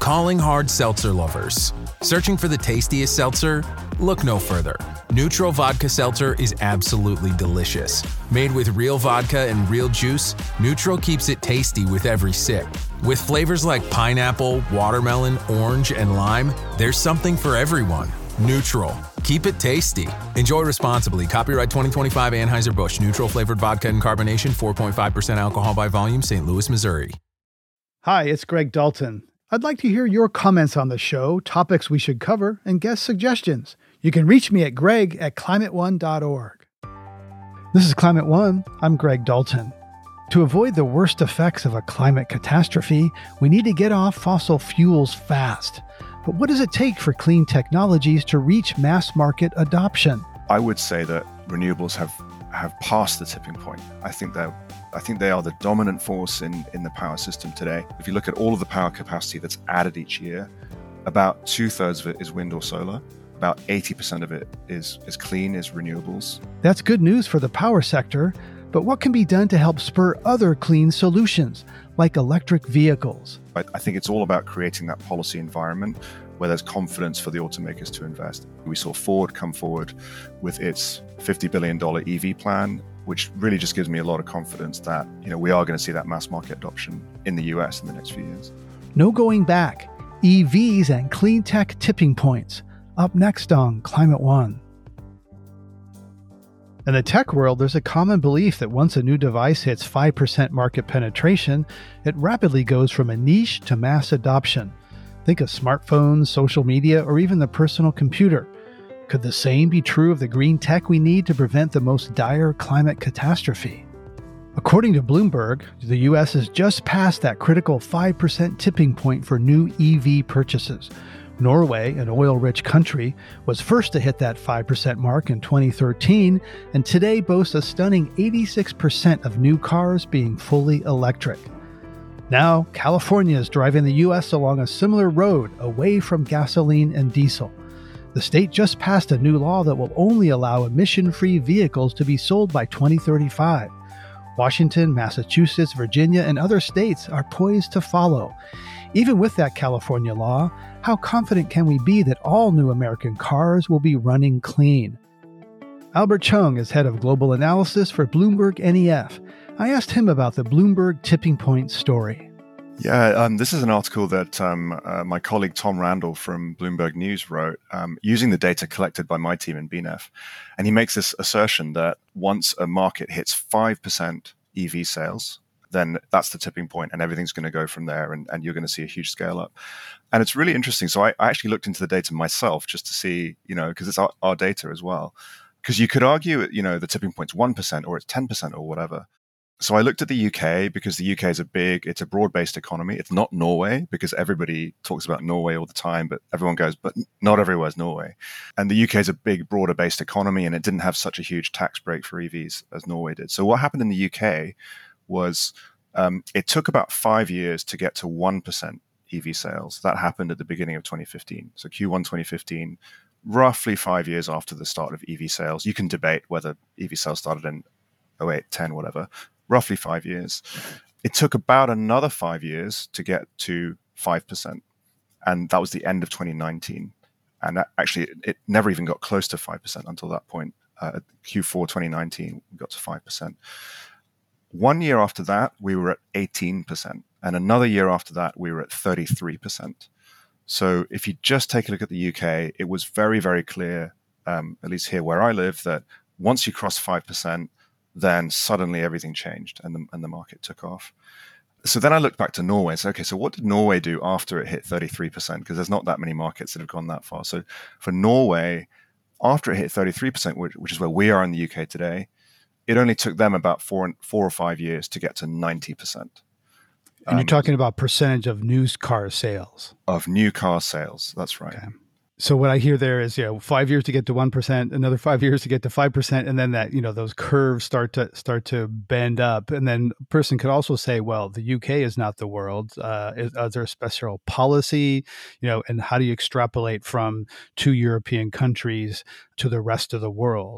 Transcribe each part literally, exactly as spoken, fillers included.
Calling hard seltzer lovers. Searching for the tastiest seltzer? Look no further. Neutral Vodka Seltzer is absolutely delicious. Made with real vodka and real juice, Neutral keeps it tasty with every sip. With flavors like pineapple, watermelon, orange, and lime, there's something for everyone. Neutral. Keep it tasty. Enjoy responsibly. Copyright twenty twenty-five Anheuser-Busch. Neutral flavored vodka and carbonation. four point five percent alcohol by volume. Saint Louis, Missouri. Hi, it's Greg Dalton. I'd like to hear your comments on the show, topics we should cover, and guest suggestions. You can reach me at greg at climate one dot org. This is Climate One. I'm Greg Dalton. To avoid the worst effects of a climate catastrophe, we need to get off fossil fuels fast. But what does it take for clean technologies to reach mass market adoption? I would say that renewables have, have passed the tipping point. I think they're I think they are the dominant force in, in the power system today. If you look at all of the power capacity that's added each year, about two-thirds of it is wind or solar. About eighty percent of it is, is clean, is renewables. That's good news for the power sector, but what can be done to help spur other clean solutions, like electric vehicles? I, I think it's all about creating that policy environment where there's confidence for the automakers to invest. We saw Ford come forward with its fifty billion dollars E V plan, which really just gives me a lot of confidence that, you know, we are going to see that mass market adoption in the U S in the next few years. No going back. E Vs and clean tech tipping points. Up next on Climate One. In the tech world, there's a common belief that once a new device hits five percent market penetration, it rapidly goes from a niche to mass adoption. Think of smartphones, social media, or even the personal computer. Could the same be true of the green tech we need to prevent the most dire climate catastrophe? According to Bloomberg, the U S has just passed that critical five percent tipping point for new E V purchases. Norway, an oil-rich country, was first to hit that five percent mark in twenty thirteen, and today boasts a stunning eighty-six percent of new cars being fully electric. Now, California is driving the U S along a similar road away from gasoline and diesel. The state just passed a new law that will only allow emission-free vehicles to be sold by twenty thirty-five. Washington, Massachusetts, Virginia, and other states are poised to follow. Even with that California law, how confident can we be that all new American cars will be running clean? Albert Chung is head of global analysis for Bloomberg N E F. I asked him about the Bloomberg tipping point story. Yeah, um, this is an article that um, uh, my colleague Tom Randall from Bloomberg News wrote um, using the data collected by my team in B N E F. And he makes this assertion that once a market hits five percent E V sales, then that's the tipping point and everything's going to go from there and, and you're going to see a huge scale up. And it's really interesting. So I, I actually looked into the data myself just to see, you know, because it's our, our data as well. Because you could argue, you know, the tipping point's one percent or it's ten percent or whatever. So I looked at the U K because the U K is a big, it's a broad-based economy. It's not Norway because everybody talks about Norway all the time, but everyone goes, but not everywhere is Norway. And the U K is a big, broader-based economy, and it didn't have such a huge tax break for E Vs as Norway did. So what happened in the U K was um, it took about five years to get to one percent E V sales. That happened at the beginning of twenty fifteen. So Q one twenty fifteen, roughly five years after the start of E V sales. You can debate whether E V sales started in oh eight, ten, whatever. Roughly five years. It took about another five years to get to five percent. And that was the end of twenty nineteen. And that actually, it never even got close to five percent until that point. Uh, at Q four twenty nineteen, we got to five percent. One year after that, we were at eighteen percent. And another year after that, we were at thirty-three percent. So if you just take a look at the U K, it was very, very clear, um, at least here where I live, that once you cross five percent, then suddenly everything changed and the, and the market took off. So then I looked back to Norway and said, okay, so what did Norway do after it hit thirty-three percent? Because there's not that many markets that have gone that far. So for Norway, after it hit thirty-three percent, which, which is where we are in the U K today, it only took them about four, four or five years to get to ninety percent. And um, you're talking about percentage of new car sales. Of new car sales, that's right. Okay. So what I hear there is, you know, five years to get to one percent, another five years to get to five percent, and then that, you know, those curves start to start to bend up. And then a person could also say, well, the U K is not the world. Uh, is, is there a special policy, you know, and how do you extrapolate from two European countries to the rest of the world?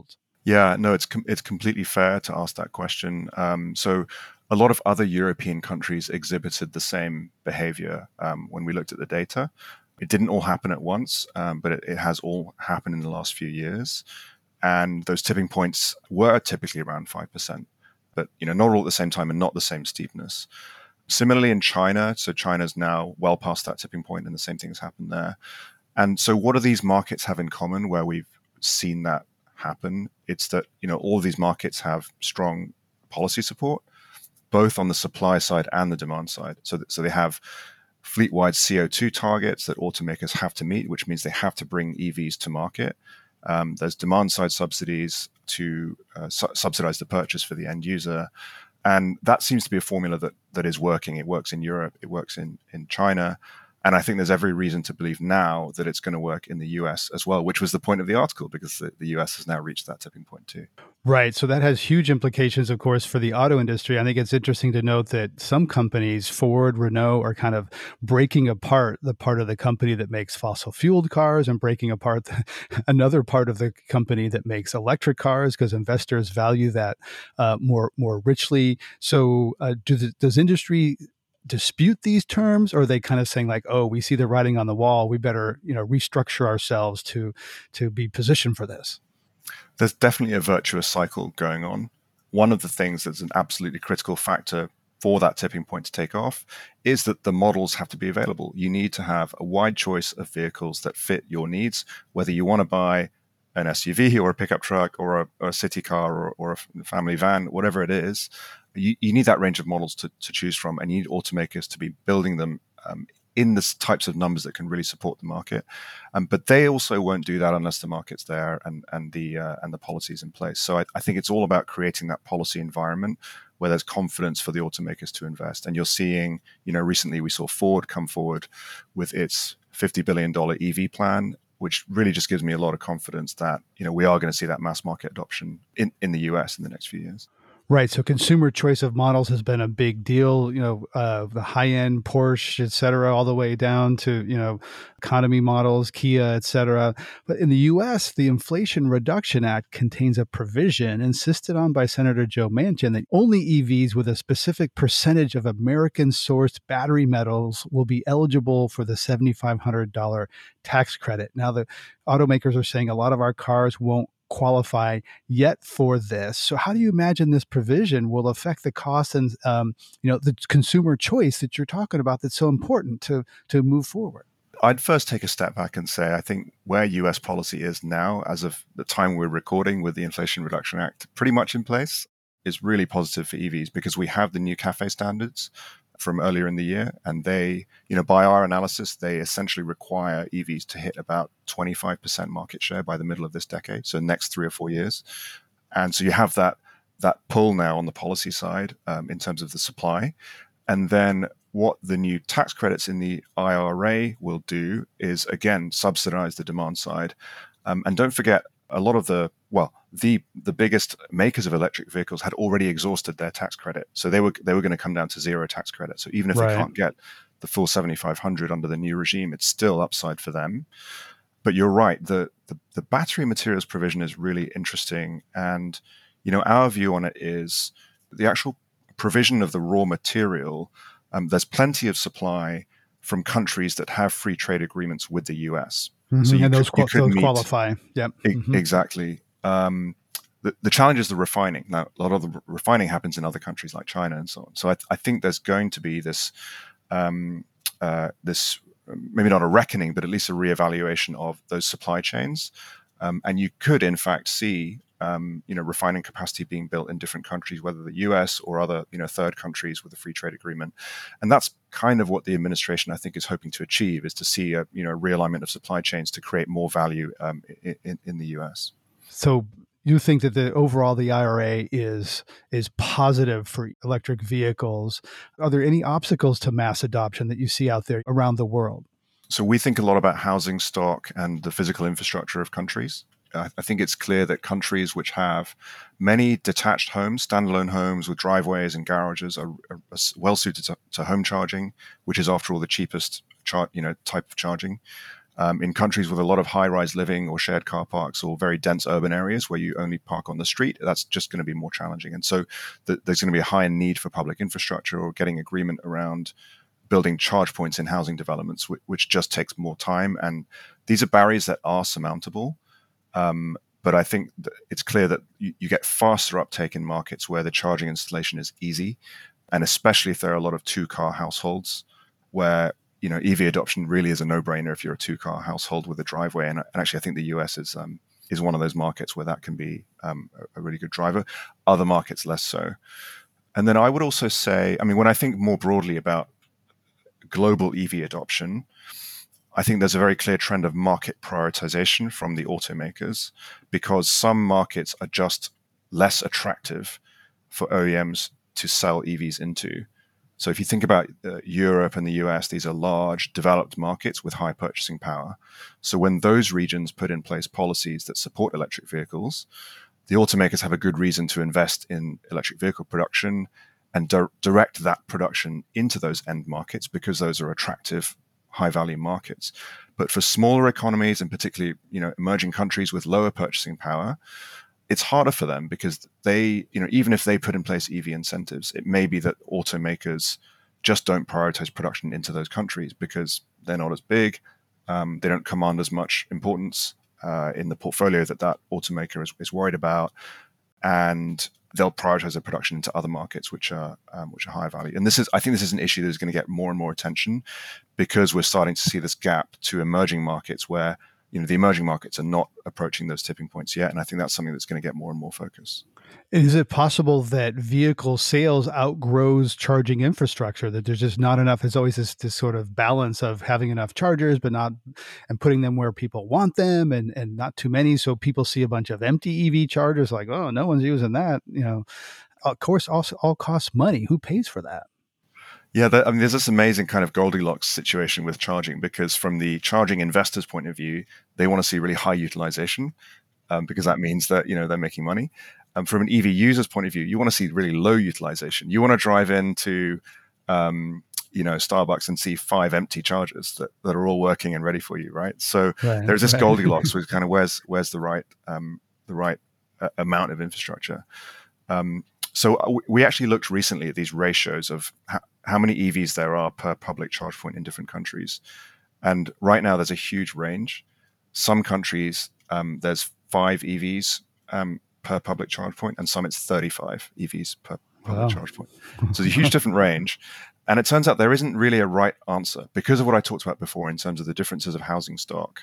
Yeah, no, it's com- it's completely fair to ask that question. Um, so a lot of other European countries exhibited the same behavior um, when we looked at the data. It didn't all happen at once, um, but it, it has all happened in the last few years. And those tipping points were typically around five percent, but you know, not all at the same time and not the same steepness. Similarly in China, so China's now well past that tipping point and the same thing has happened there. And so what do these markets have in common where we've seen that happen? It's that, you know, all of these markets have strong policy support, both on the supply side and the demand side. So, that, so they have fleet-wide C O two targets that automakers have to meet, which means they have to bring E Vs to market. Um, there's demand-side subsidies to uh, su- subsidize the purchase for the end user. And that seems to be a formula that that is working. It works in Europe, it works in, in China. And I think there's every reason to believe now that it's going to work in the U S as well, which was the point of the article, because the, the U S has now reached that tipping point too. Right. So that has huge implications, of course, for the auto industry. I think it's interesting to note that some companies, Ford, Renault, are kind of breaking apart the part of the company that makes fossil fueled cars and breaking apart the, another part of the company that makes electric cars, because investors value that uh, more more richly. So uh, do the, does industry dispute these terms, or are they kind of saying like, oh, we see the writing on the wall, we better, you know, restructure ourselves to to be positioned for this? There's definitely a virtuous cycle going on. One of the things that's an absolutely critical factor for that tipping point to take off is that the models have to be available. You need to have a wide choice of vehicles that fit your needs, whether you want to buy an S U V or a pickup truck or a, or a city car or, or a family van, whatever it is. You, you need that range of models to, to choose from, and you need automakers to be building them um, in the types of numbers that can really support the market. Um, but they also won't do that unless the market's there and and the uh, and the policies in place. So I, I think it's all about creating that policy environment where there's confidence for the automakers to invest. And you're seeing, you know, recently we saw Ford come forward with its fifty billion dollars E V plan, which really just gives me a lot of confidence that, you know, we are going to see that mass market adoption in, in the U S in the next few years. Right. So consumer choice of models has been a big deal, you know, uh, the high-end Porsche, et cetera, all the way down to, you know, economy models, Kia, et cetera. But in the U S, the Inflation Reduction Act contains a provision insisted on by Senator Joe Manchin that only E Vs with a specific percentage of American-sourced battery metals will be eligible for the seven thousand five hundred dollars tax credit. Now, the automakers are saying a lot of our cars won't qualify yet for this. So how do you imagine this provision will affect the cost and um, you know, the consumer choice that you're talking about that's so important to to move forward? I'd first take a step back and say I think where U S policy is now, as of the time we're recording with the Inflation Reduction Act pretty much in place, is really positive for E Vs because we have the new CAFE standards from earlier in the year. And they, you know, by our analysis, they essentially require E Vs to hit about twenty-five percent market share by the middle of this decade, so next three or four years. And so you have that that pull now on the policy side um, in terms of the supply. And then what the new tax credits in the I R A will do is, again, subsidize the demand side. Um, and don't forget, a lot of the, well, the the biggest makers of electric vehicles had already exhausted their tax credit. So they were they were going to come down to zero tax credit. So even if Right. they can't get the full seven thousand five hundred under the new regime, it's still upside for them. But you're right, the, the the battery materials provision is really interesting. And, you know, our view on it is the actual provision of the raw material. Um, there's plenty of supply from countries that have free trade agreements with the U S. Mm-hmm. So you and those, could, you qual- those meet, qualify. Yep. e- Mm-hmm. Exactly. Um, the, the challenge is the refining. Now, a lot of the refining happens in other countries like China and so on. So I, I think there's going to be this, um, uh, this maybe not a reckoning, but at least a reevaluation of those supply chains. Um, and you could, in fact, see um, you know, refining capacity being built in different countries, whether the U S or other, you know, third countries with a free trade agreement. And that's kind of what the administration, I think, is hoping to achieve, is to see a, you know, realignment of supply chains to create more value um, in, in the U S. So you think that the overall the I R A is is positive for electric vehicles. Are there any obstacles to mass adoption that you see out there around the world? So we think a lot about housing stock and the physical infrastructure of countries. I think it's clear that countries which have many detached homes, standalone homes with driveways and garages, are, are well suited to, to home charging, which is, after all, the cheapest char- you know, type of charging. Um, in countries with a lot of high-rise living or shared car parks or very dense urban areas where you only park on the street, that's just going to be more challenging. And so th- there's going to be a higher need for public infrastructure or getting agreement around building charge points in housing developments, which, which just takes more time. And these are barriers that are surmountable. Um, but I think it's clear that you, you get faster uptake in markets where the charging installation is easy, and especially if there are a lot of two-car households where you know, E V adoption really is a no-brainer if you're a two-car household with a driveway. And, and actually, I think the U S is um, is one of those markets where that can be um, a, a really good driver. Other markets, less so. And then I would also say, I mean, when I think more broadly about global E V adoption, I think there's a very clear trend of market prioritization from the automakers, because some markets are just less attractive for O E Ms to sell E Vs into. So if you think about uh, Europe and the U S, these are large, developed markets with high purchasing power. So when those regions put in place policies that support electric vehicles, the automakers have a good reason to invest in electric vehicle production and di- direct that production into those end markets, because those are attractive, high-value markets. But for smaller economies, and particularly you know emerging countries with lower purchasing power, it's harder for them, because they, you know, even if they put in place E V incentives, it may be that automakers just don't prioritize production into those countries because they're not as big. Um, they don't command as much importance uh, in the portfolio that that automaker is, is worried about, and they'll prioritize their production into other markets which are um, which are higher value. And this is, I think, this is an issue that is going to get more and more attention, because we're starting to see this gap to emerging markets where you know, the emerging markets are not approaching those tipping points yet. And I think that's something that's going to get more and more focus. Is it possible that vehicle sales outgrows charging infrastructure, that there's just not enough? There's always this, this sort of balance of having enough chargers, but not, and putting them where people want them, and, and not too many. So people see a bunch of empty E V chargers like, oh, no one's using that. You know, of course, also all costs money. Who pays for that? Yeah, that, I mean, there's this amazing kind of Goldilocks situation with charging, because from the charging investor's point of view, they want to see really high utilization, um, because that means that you know they're making money. Um, from an E V user's point of view, you want to see really low utilization. You want to drive into um, you know Starbucks and see five empty chargers that, that are all working and ready for you, right? So right, there's this right. Goldilocks with kind of where's where's the right um, the right uh, amount of infrastructure. Um, so we actually looked recently at these ratios of how, how many E Vs there are per public charge point in different countries. And right now there's a huge range. Some countries, um, there's five E Vs um, per public charge point, and some it's thirty-five E Vs per public wow. charge point. So there's a huge different range. And it turns out there isn't really a right answer, because of what I talked about before in terms of the differences of housing stock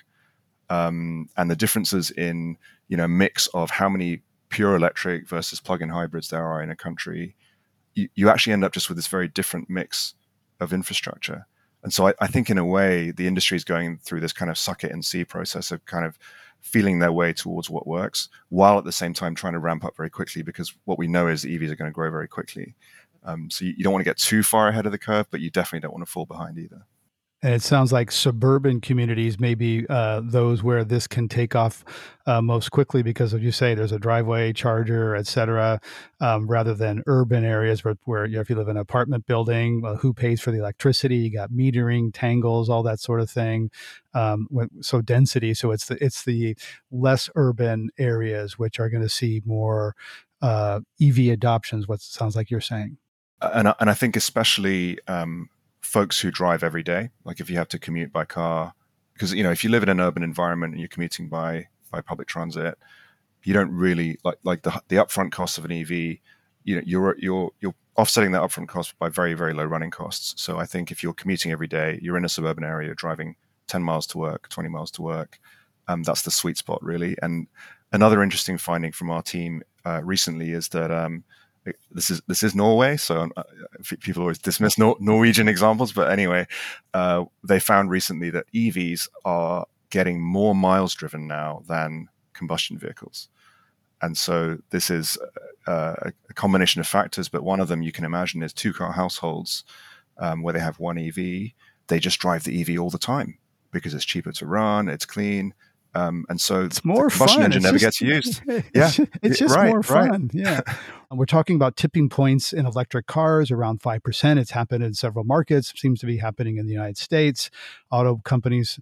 um, and the differences in, you know, mix of how many pure electric versus plug-in hybrids there are in a country. You, you actually end up just with this very different mix of infrastructure. And so I, I think in a way, the industry is going through this kind of suck it and see process of kind of feeling their way towards what works, while at the same time trying to ramp up very quickly, because what we know is the E Vs are going to grow very quickly. Um, so you, you don't want to get too far ahead of the curve, but you definitely don't want to fall behind either. And it sounds like suburban communities may be uh, those where this can take off uh, most quickly, because, as you say, there's a driveway, charger, et cetera, um, rather than urban areas where, where you know, if you live in an apartment building, well, who pays for the electricity? You got metering, tangles, all that sort of thing. Um, so density. So it's the it's the less urban areas which are going to see more uh, E V adoptions. What sounds like you're saying. And I, and I think especially. Um, folks who drive every day, like if you have to commute by car, because you know if you live in an urban environment and you're commuting by by public transit, you don't really like like the the upfront cost of an E V. You know you're you're you're offsetting that upfront cost by very very low running costs. So I think if you're commuting every day, you're in a suburban area, driving ten miles to work, twenty miles to work, um, that's the sweet spot really. And another interesting finding from our team uh, recently is that. Um, This is this is Norway, so uh, people always dismiss Nor- Norwegian examples. But anyway, uh, they found recently that E Vs are getting more miles driven now than combustion vehicles. And so this is uh, a combination of factors, but one of them you can imagine is two-car households um, where they have one E V. They just drive the E V all the time because it's cheaper to run, it's clean. Um, and so it's more the combustion fun. engine it's never just, gets used. It's, yeah, it's just right, more fun. Right. Yeah. And we're talking about tipping points in electric cars around five percent. It's happened in several markets. It seems to be happening in the United States. Auto companies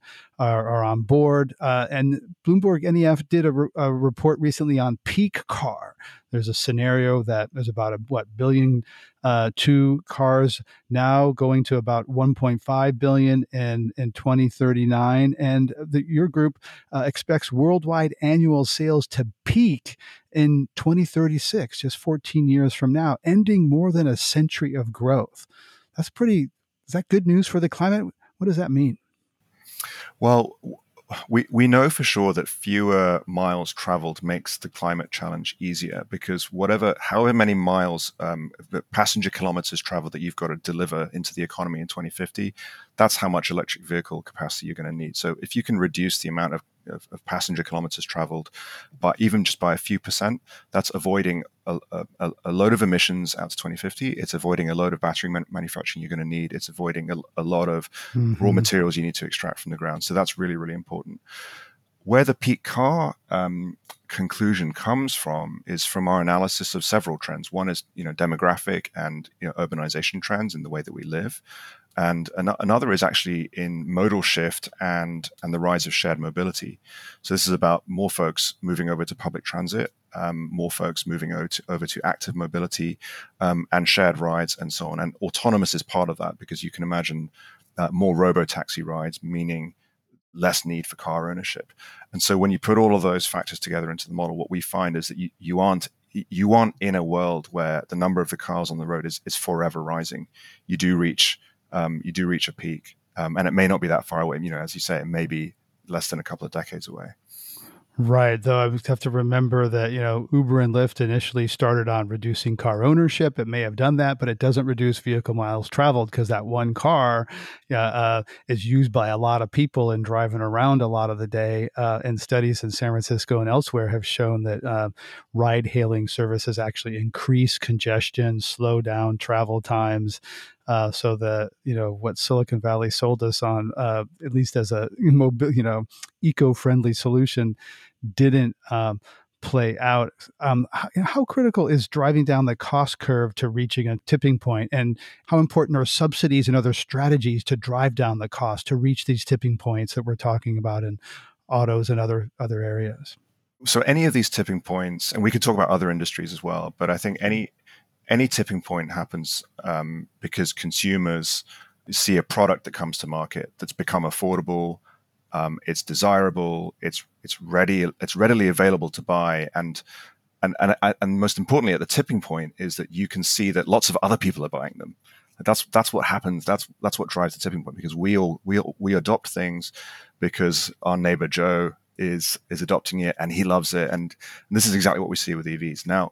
are, are on board. Uh, and Bloomberg N E F did a, re- a report recently on peak car. There's a scenario that there's about a what billion uh, two cars now going to about one point five billion in in twenty thirty-nine, and the, your group uh, expects worldwide annual sales to peak in twenty thirty-six, just fourteen years from now, ending more than a century of growth. That's pretty. Is that good news for the climate? What does that mean? Well, we we know for sure that fewer miles traveled makes the climate challenge easier, because whatever, however many miles, um, the passenger kilometers traveled that you've got to deliver into the economy in twenty fifty, that's how much electric vehicle capacity you're going to need. So if you can reduce the amount of, of, of passenger kilometers traveled by even just by a few percent, that's avoiding a, a, a load of emissions out to twenty fifty. It's avoiding a load of battery man- manufacturing you're going to need. It's avoiding a, a lot of mm-hmm. raw materials you need to extract from the ground. So that's really, really important. Where the peak car um, conclusion comes from is from our analysis of several trends. One is, you know, demographic and, you know, urbanization trends in the way that we live. And an- another is actually in modal shift and and the rise of shared mobility. So this is about more folks moving over to public transit, um, more folks moving over to, over to active mobility, um, and shared rides and so on. And autonomous is part of that, because you can imagine uh, more robo-taxi rides, meaning less need for car ownership. And so when you put all of those factors together into the model, what we find is that you, you aren't you aren't in a world where the number of the cars on the road is, is forever rising. You do reach um, you do reach a peak, um, and it may not be that far away. You know, as you say, it may be less than a couple of decades away. Right. Though I have to remember that, you know, Uber and Lyft initially started on reducing car ownership. It may have done that, but it doesn't reduce vehicle miles traveled, because that one car uh, uh, is used by a lot of people and driving around a lot of the day. Uh, and studies in San Francisco and elsewhere have shown that uh, ride hailing services actually increase congestion, slow down travel times. Uh, so that, you know, what Silicon Valley sold us on, uh, at least as a, you know, eco-friendly solution, didn't um, play out. Um, how, how critical is driving down the cost curve to reaching a tipping point, and how important are subsidies and other strategies to drive down the cost to reach these tipping points that we're talking about in autos and other other areas? So any of these tipping points, and we could talk about other industries as well, but I think any any tipping point happens um, because consumers see a product that comes to market that's become affordable, um, it's desirable, it's it's ready, it's readily available to buy, and and and and most importantly, at the tipping point is that you can see that lots of other people are buying them. That's that's what happens. That's that's what drives the tipping point, because we all we all, we adopt things because our neighbor Joe is is adopting it and he loves it, and, and this is exactly what we see with E Vs now.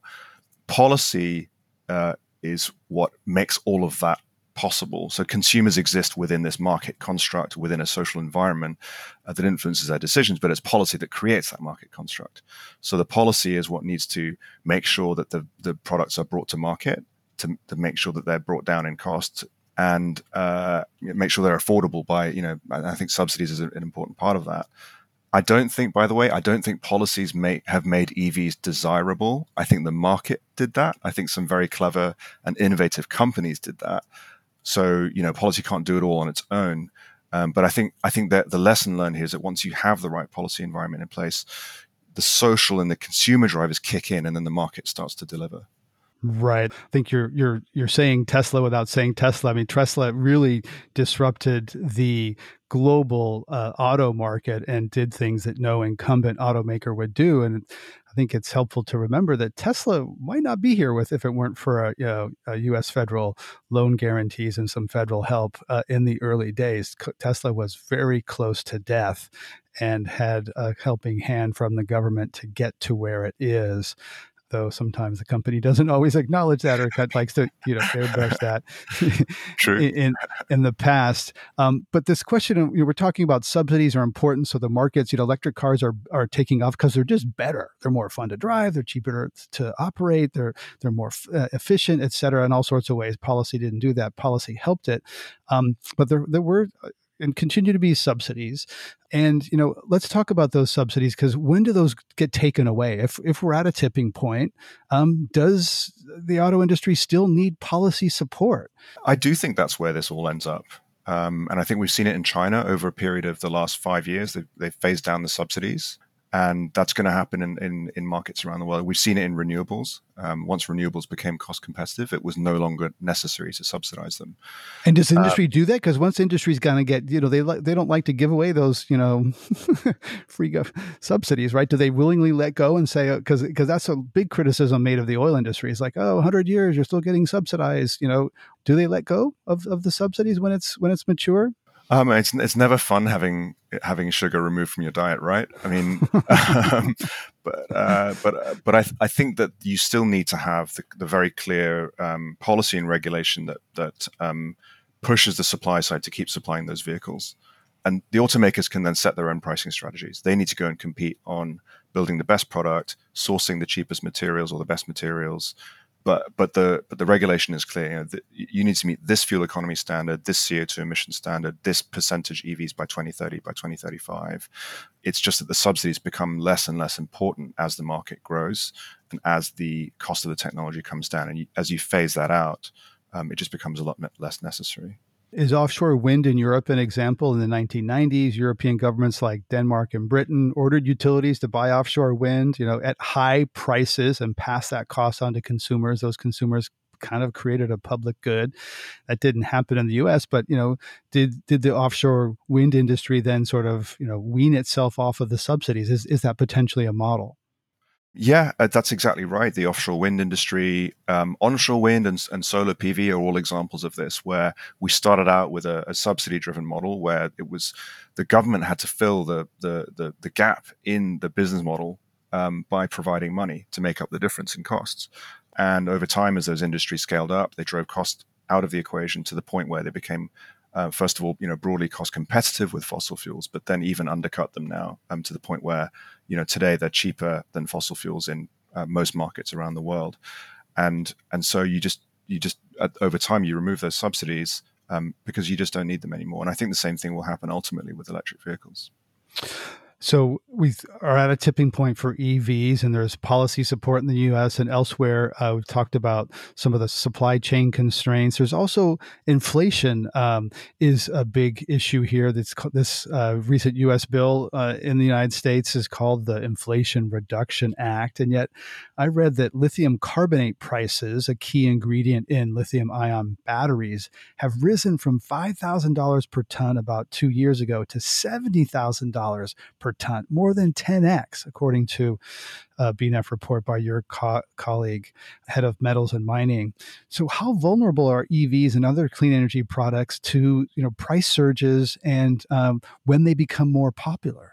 Policy Uh, is what makes all of that possible. So consumers exist within this market construct, within a social environment uh, that influences their decisions, but it's policy that creates that market construct. So the policy is what needs to make sure that the, the products are brought to market, to, to make sure that they're brought down in cost, and uh, make sure they're affordable by, you know, I think subsidies is an important part of that. I don't think, by the way, I don't think policies may have made E Vs desirable. I think the market did that. I think some very clever and innovative companies did that. So, you know, policy can't do it all on its own. Um, but I think I think that the lesson learned here is that once you have the right policy environment in place, the social and the consumer drivers kick in, and then the market starts to deliver. Right. I think you're you're you're saying Tesla without saying Tesla. I mean, Tesla really disrupted the global uh, auto market and did things that no incumbent automaker would do. And I think it's helpful to remember that Tesla might not be here with if it weren't for a, you know, a U S federal loan guarantees and some federal help uh, in the early days. Tesla was very close to death and had a helping hand from the government to get to where it is. Though sometimes the company doesn't always acknowledge that, or likes to, you know, airbrush that True. in in the past. Um, but this question, you know, we're talking about subsidies are important. So the markets, you know, electric cars are are taking off because they're just better. They're more fun to drive. They're cheaper to operate. They're they're more uh, efficient, et cetera, in all sorts of ways. Policy didn't do that. Policy helped it. Um, but there there were and continue to be subsidies. And, you know, let's talk about those subsidies, because when do those get taken away? If if we're at a tipping point, um, does the auto industry still need policy support? I do think that's where this all ends up. Um, and I think we've seen it in China over a period of the last five years. They've, they've phased down the subsidies. And that's going to happen in, in, in markets around the world. We've seen it in renewables. Um, once renewables became cost competitive, it was no longer necessary to subsidize them. And does industry uh, do that? Because once industry's going to get, you know, they like they don't like to give away those, you know, free subsidies, right? Do they willingly let go and say, because because that's a big criticism made of the oil industry. It's like, oh, one hundred years, you're still getting subsidized. You know, do they let go of, of the subsidies when it's when it's mature? Um, it's it's never fun having having sugar removed from your diet, right? I mean, um, but uh, but but I I think that you still need to have the, the very clear um, policy and regulation that that um, pushes the supply side to keep supplying those vehicles, and the automakers can then set their own pricing strategies. They need to go and compete on building the best product, sourcing the cheapest materials or the best materials. But but the but the regulation is clear. You know, the, you need to meet this fuel economy standard, this C O two emission standard, this percentage E Vs by twenty thirty, by twenty thirty-five. It's just that the subsidies become less and less important as the market grows and as the cost of the technology comes down. And you, as you phase that out, um, it just becomes a lot less necessary. Is offshore wind in Europe an example? In the nineteen nineties, European governments like Denmark and Britain ordered utilities to buy offshore wind, you know, at high prices and pass that cost on to consumers. Those consumers kind of created a public good. That didn't happen in the U S, but, you know, did did the offshore wind industry then sort of, you know, wean itself off of the subsidies? Is is that potentially a model? Yeah, uh, that's exactly right. The offshore wind industry, um, onshore wind and, and solar P V are all examples of this, where we started out with a, a subsidy-driven model where it was the government had to fill the the the, the gap in the business model um, by providing money to make up the difference in costs. And over time, as those industries scaled up, they drove cost out of the equation to the point where they became Uh, first of all, you know, broadly cost competitive with fossil fuels, but then even undercut them now um, to the point where, you know, today they're cheaper than fossil fuels in uh, most markets around the world, and and so you just you just uh, over time you remove those subsidies um, because you just don't need them anymore. And I think the same thing will happen ultimately with electric vehicles. So we are at a tipping point for E Vs, and there's policy support in the U S and elsewhere. Uh, we've talked about some of the supply chain constraints. There's also inflation um, is a big issue here. That's this uh, recent U S bill uh, in the United States is called the Inflation Reduction Act. And yet I read that lithium carbonate prices, a key ingredient in lithium-ion batteries, have risen from five thousand dollars per ton about two years ago to seventy thousand dollars per ton, more than ten x, according to a B N E F report by your co- colleague, head of metals and mining. So how vulnerable are E Vs and other clean energy products to, you know, price surges and um, when they become more popular?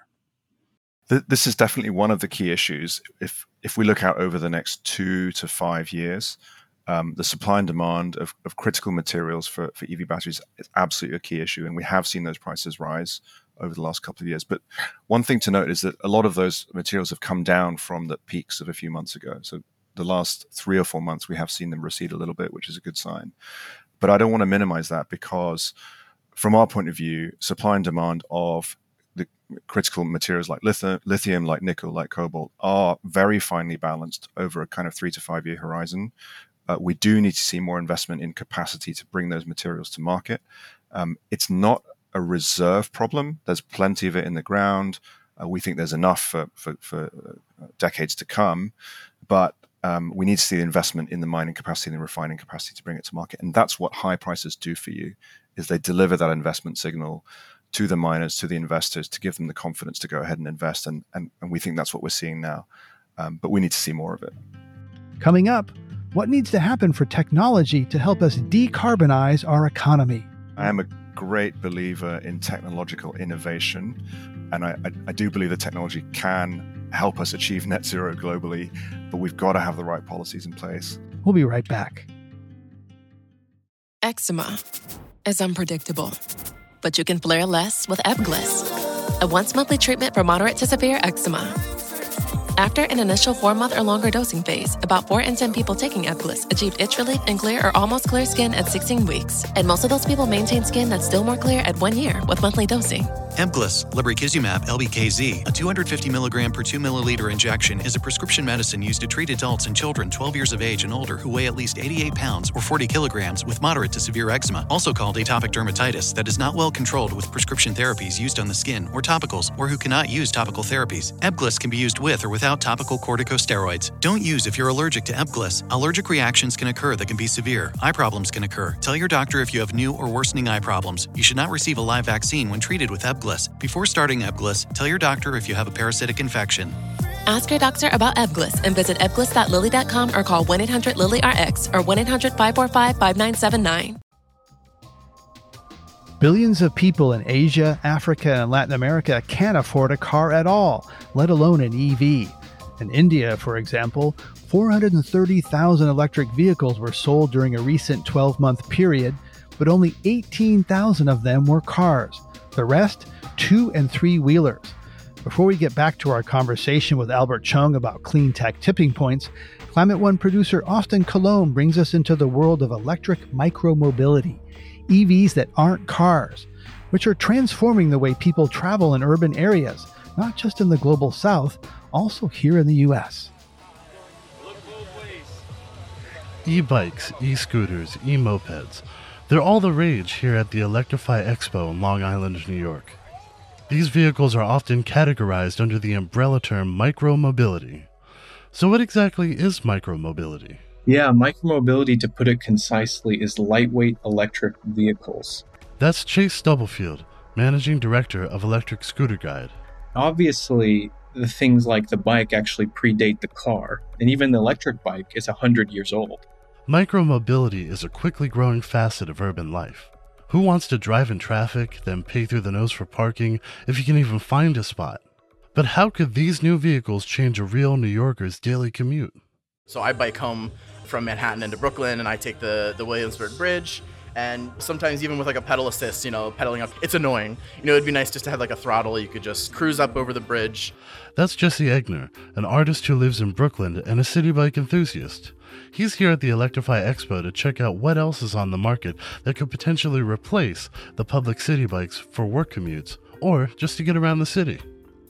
This is definitely one of the key issues. If if we look out over the next two to five years, um, the supply and demand of, of critical materials for, for E V batteries is absolutely a key issue. And we have seen those prices rise over the last couple of years. But one thing to note is that a lot of those materials have come down from the peaks of a few months ago. So the last three or four months, we have seen them recede a little bit, which is a good sign. But I don't want to minimize that because from our point of view, supply and demand of the critical materials like lithium, lithium, like nickel, like cobalt are very finely balanced over a kind of three to five year horizon. Uh, we do need to see more investment in capacity to bring those materials to market. Um, it's not a reserve problem. There's plenty of it in the ground. Uh, we think there's enough for, for, for uh, decades to come, but um, we need to see the investment in the mining capacity and the refining capacity to bring it to market. And that's what high prices do for you, is they deliver that investment signal to the miners, to the investors, to give them the confidence to go ahead and invest. And, and, and we think that's what we're seeing now. Um, but we need to see more of it. Coming up, what needs to happen for technology to help us decarbonize our economy? I am a great believer in technological innovation. And I, I, I do believe that technology can help us achieve net zero globally, but we've got to have the right policies in place. We'll be right back. Eczema is unpredictable, but you can flare less with Ebglyss, a once-monthly treatment for moderate to severe eczema. After an initial four-month or longer dosing phase, about four in ten people taking Ebglyss achieved itch relief and clear or almost clear skin at sixteen weeks. And most of those people maintain skin that's still more clear at one year with monthly dosing. Ebglyss, lebrikizumab L B K Z, a two hundred fifty milligram per two milliliter injection, is a prescription medicine used to treat adults and children twelve years of age and older who weigh at least eighty-eight pounds or forty kilograms with moderate to severe eczema, also called atopic dermatitis, that is not well controlled with prescription therapies used on the skin or topicals, or who cannot use topical therapies. Ebglyss can be used with or without topical corticosteroids. Don't use if you're allergic to Ebglyss. Allergic reactions can occur that can be severe. Eye problems can occur. Tell your doctor if you have new or worsening eye problems. You should not receive a live vaccine when treated with Ebglyss. Before starting Ebglyss, tell your doctor if you have a parasitic infection. Ask your doctor about Ebglyss and visit ebglyss dot lilly dot com or call one eight hundred lilly R X or one eight hundred five four five five nine seven nine. Billions of people in Asia, Africa, and Latin America can't afford a car at all, let alone an E V. In India, for example, four hundred thirty thousand electric vehicles were sold during a recent twelve-month period, but only eighteen thousand of them were cars. The rest, two and three-wheelers. Before we get back to our conversation with Albert Chung about clean tech tipping points, Climate One producer Austin Colón brings us into the world of electric micromobility, E Vs that aren't cars, which are transforming the way people travel in urban areas, not just in the global south, also here in the U S. E-bikes, e-scooters, e-mopeds. They're all the rage here at the Electrify Expo in Long Island, New York. These vehicles are often categorized under the umbrella term micromobility. So what exactly is micromobility? Yeah, micromobility, to put it concisely, is lightweight electric vehicles. That's Chase Stubblefield, Managing Director of Electric Scooter Guide. Obviously, the things like the bike actually predate the car, and even the electric bike is one hundred years old. Micromobility is a quickly growing facet of urban life. Who wants to drive in traffic, then pay through the nose for parking if you can even find a spot? But how could these new vehicles change a real New Yorker's daily commute? So I bike home from Manhattan into Brooklyn, and I take the, the Williamsburg Bridge, and sometimes even with like a pedal assist, you know, pedaling up, it's annoying. You know, it'd be nice just to have like a throttle. You could just cruise up over the bridge. That's Jesse Egner, an artist who lives in Brooklyn and a city bike enthusiast. He's here at the Electrify Expo to check out what else is on the market that could potentially replace the public city bikes for work commutes or just to get around the city.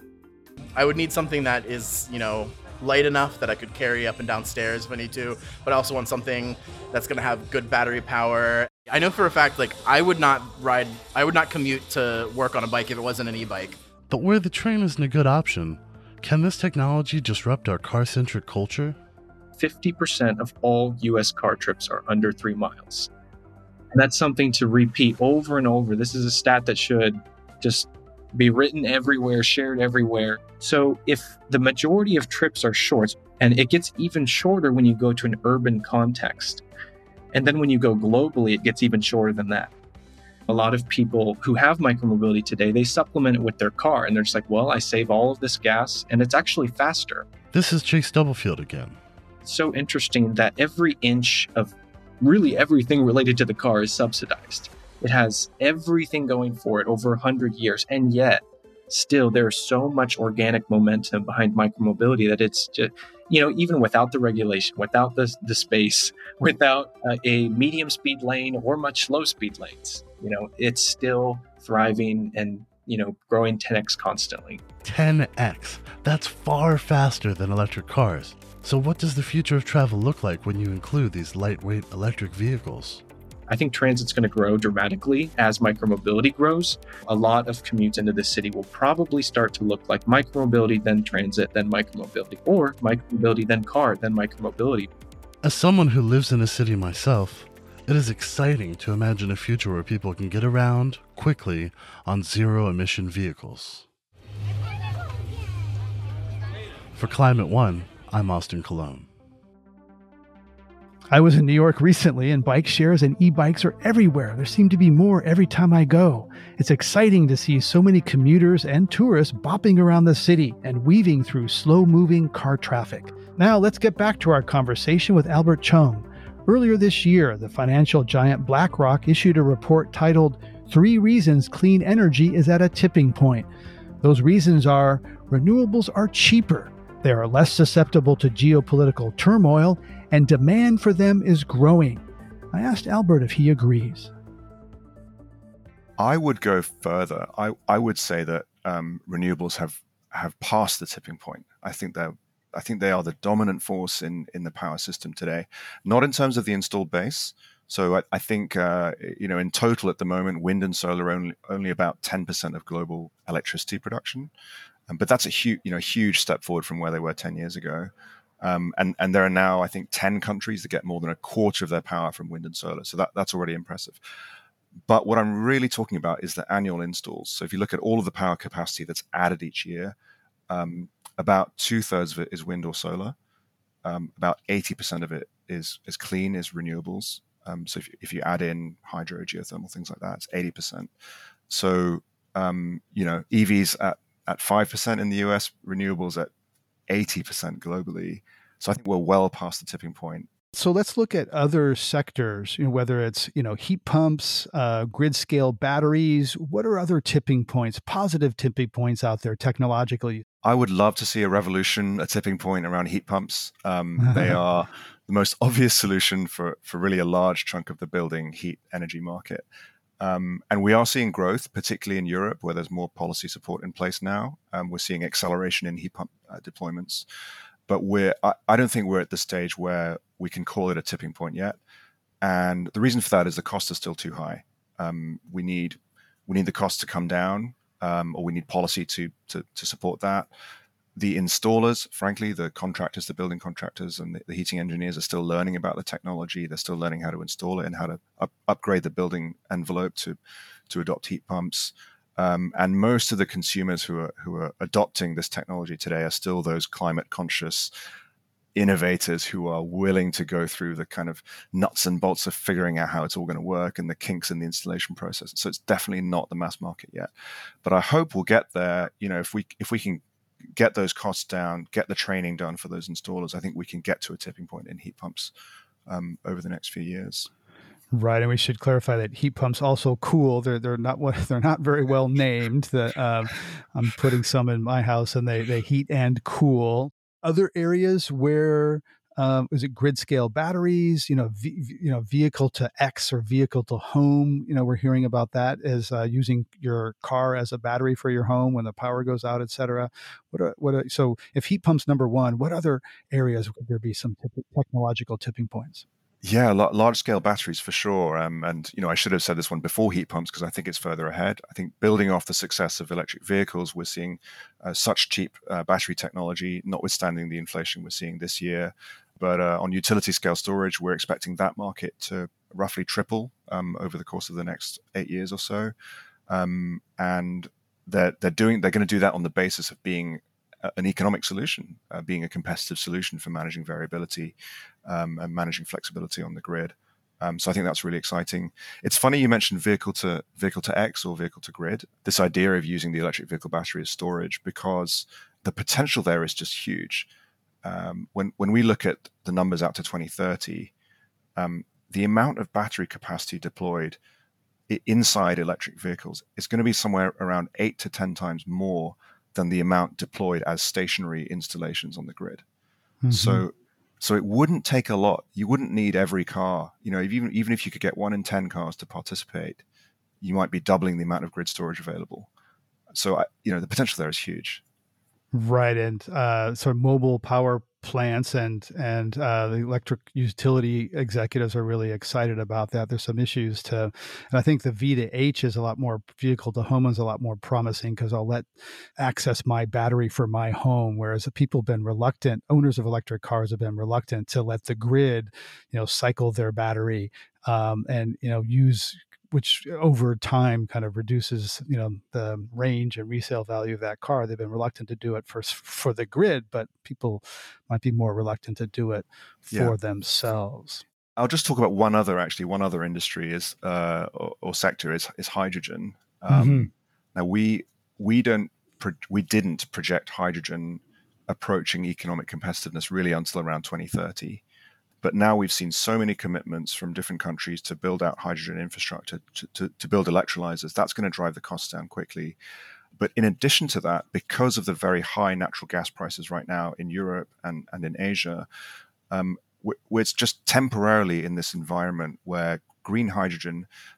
I would need something that is, you know, light enough that I could carry up and down stairs if I need to, but I also want something that's going to have good battery power. I know for a fact, like, I would not ride, I would not commute to work on a bike if it wasn't an e-bike. But where the train isn't a good option, can this technology disrupt our car-centric culture? fifty percent of all U S car trips are under three miles. And that's something to repeat over and over. This is a stat that should just be written everywhere, shared everywhere. So if the majority of trips are short, and it gets even shorter when you go to an urban context, and then when you go globally, it gets even shorter than that. A lot of people who have micromobility today, they supplement it with their car, and they're just like, well, I save all of this gas, and it's actually faster. This is Chase Stubblefield again. So interesting that every inch of really everything related to the car is subsidized. It has everything going for it over one hundred years, and yet still there's so much organic momentum behind micromobility that it's just, you know, even without the regulation, without the, the space, without uh, a medium speed lane or much low speed lanes, you know, it's still thriving and, you know, growing ten x constantly. ten x. That's far faster than electric cars. So what does the future of travel look like when you include these lightweight electric vehicles? I think transit's going to grow dramatically as micromobility grows. A lot of commutes into the city will probably start to look like micromobility, then transit, then micromobility, or micromobility, then car, then micromobility. As someone who lives in a city myself, it is exciting to imagine a future where people can get around quickly on zero-emission vehicles. For Climate One, I'm Austin Colón. I was in New York recently, and bike shares and e-bikes are everywhere. There seem to be more every time I go. It's exciting to see so many commuters and tourists bopping around the city and weaving through slow-moving car traffic. Now let's get back to our conversation with Albert Chung. Earlier this year, the financial giant BlackRock issued a report titled Three Reasons Clean Energy is at a Tipping Point. Those reasons are: renewables are cheaper, they are less susceptible to geopolitical turmoil, and demand for them is growing. I asked Albert if he agrees. I would go further. I, I would say that um, renewables have, have passed the tipping point. I think they're I think they are the dominant force in, in the power system today, not in terms of the installed base. So I, I think, uh, you know, in total at the moment, wind and solar are only, only about ten percent of global electricity production. Um, but that's a huge, you know, huge step forward from where they were ten years ago. Um, and, and there are now, I think, ten countries that get more than a quarter of their power from wind and solar. So that, that's already impressive. But what I'm really talking about is the annual installs. So if you look at all of the power capacity that's added each year, um, about two thirds of it is wind or solar. Um, about eighty percent of it is is clean, is renewables. Um, so if you, if you add in hydro, geothermal, things like that, it's eighty percent. So um, you know, E Vs at at five percent in the U S, renewables at eighty percent globally. So I think we're well past the tipping point. So let's look at other sectors, you know, whether it's, you know, heat pumps, uh, grid scale batteries. What are other tipping points, positive tipping points out there technologically? I would love to see a revolution, a tipping point around heat pumps. Um, they are the most obvious solution for, for really a large chunk of the building heat energy market. Um, and we are seeing growth, particularly in Europe, where there's more policy support in place now. Um, we're seeing acceleration in heat pump uh, deployments. But we're, I, I don't think we're at the stage where we can call it a tipping point yet. And the reason for that is the costs are still too high. Um, we need we need the cost to come down, um, or we need policy to, to to support that. The installers, frankly, the contractors, the building contractors and the, the heating engineers are still learning about the technology. They're still learning how to install it and how to up, upgrade the building envelope to to adopt heat pumps. Um, and most of the consumers who are who are adopting this technology today are still those climate conscious innovators who are willing to go through the kind of nuts and bolts of figuring out how it's all going to work and the kinks in the installation process. So it's definitely not the mass market yet. But I hope we'll get there. You know, if we if we can get those costs down, get the training done for those installers, I think we can get to a tipping point in heat pumps um, over the next few years. Right, and we should clarify that heat pumps also cool. They're they're not what they're not very well named. That um, I'm putting some in my house, and they they heat and cool. Other areas where um, is it grid scale batteries? You know, v, you know, vehicle to X or vehicle to home. You know, we're hearing about that as uh, using your car as a battery for your home when the power goes out, et cetera. What are, what are, so if heat pumps number one, what other areas would there be some tip- technological tipping points? Yeah, large-scale batteries for sure. Um, and, you know, I should have said this one before heat pumps because I think it's further ahead. I think building off the success of electric vehicles, we're seeing uh, such cheap uh, battery technology, notwithstanding the inflation we're seeing this year. But uh, on utility-scale storage, we're expecting that market to roughly triple um, over the course of the next eight years or so. Um, and they're, they're doing they're going to do that on the basis of being an economic solution, uh, being a competitive solution for managing variability um, and managing flexibility on the grid. Um, so I think that's really exciting. It's funny you mentioned vehicle to vehicle to X or vehicle to grid. This idea of using the electric vehicle battery as storage, because the potential there is just huge. Um, when when we look at the numbers out to twenty thirty, um, the amount of battery capacity deployed inside electric vehicles is going to be somewhere around eight to ten times more than the amount deployed as stationary installations on the grid. Mm-hmm. So, so it wouldn't take a lot. You wouldn't need every car. You know, even even if you could get one in ten cars to participate, you might be doubling the amount of grid storage available. So, I, you know, the potential there is huge. Right, and uh, sort of mobile power plants and and uh, the electric utility executives are really excited about that. There's some issues to, and I think the V to H is a lot more, vehicle to home is a lot more promising because I'll let access my battery for my home, whereas people have been reluctant, owners of electric cars have been reluctant to let the grid, you know, cycle their battery um, and, you know, use, which over time kind of reduces, you know, the range and resale value of that car. They've been reluctant to do it for for the grid, but people might be more reluctant to do it for yeah. themselves. I'll just talk about one other, actually, one other industry is uh, or, or sector is is hydrogen. Um, mm-hmm. Now we we don't pro- we didn't project hydrogen approaching economic competitiveness really until around twenty thirty. But now we've seen so many commitments from different countries to build out hydrogen infrastructure, to, to, to build electrolyzers. That's going to drive the costs down quickly. But in addition to that, because of the very high natural gas prices right now in Europe and, and in Asia, um, we're, we're just temporarily in this environment where green hydrogen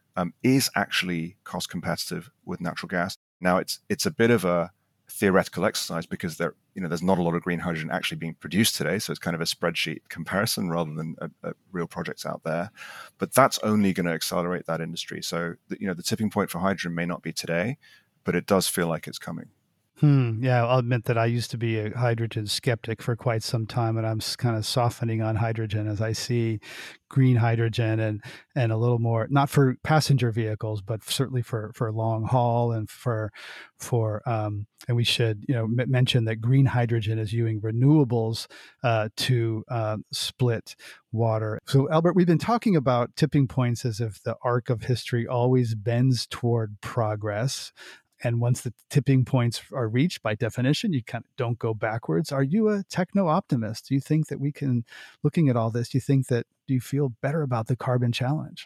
um, is actually cost competitive with natural gas. Now, it's it's a bit of a theoretical exercise because there, you know, there's not a lot of green hydrogen actually being produced today, so it's kind of a spreadsheet comparison rather than a, a real projects out there. But that's only going to accelerate that industry. So, the, you know, the tipping point for hydrogen may not be today, but it does feel like it's coming. Hmm. Yeah, I'll admit that I used to be a hydrogen skeptic for quite some time, and I'm kind of softening on hydrogen as I see green hydrogen and and a little more, not for passenger vehicles, but certainly for for long haul and for for um, and we should you know m- mention that green hydrogen is using renewables uh, to uh, split water. So, Albert, we've been talking about tipping points as if the arc of history always bends toward progress. And once the tipping points are reached, by definition, you kind of don't go backwards. Are you a techno-optimist? Do you think that we can, looking at all this, do you think that, do you feel better about the carbon challenge?